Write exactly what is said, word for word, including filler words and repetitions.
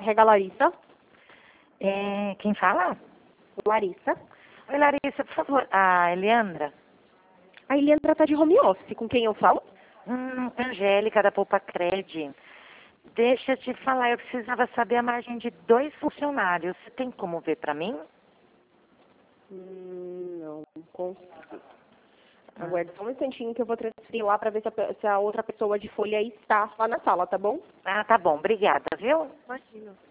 Rega Larissa. É, quem fala? Larissa. Oi, Larissa, por favor. A Eliandra? A Eliandra tá de home office. Com quem eu falo? Hum, Angélica, da Poupa Cred. Deixa eu te falar, eu precisava saber a margem de dois funcionários. Você tem como ver pra mim? Hum, não, não consigo. Aguarde só um instantinho que eu vou transferir lá pra ver se a, se a outra pessoa de folha está lá na sala, tá bom? Ah, tá bom. Obrigada, viu? Imagina.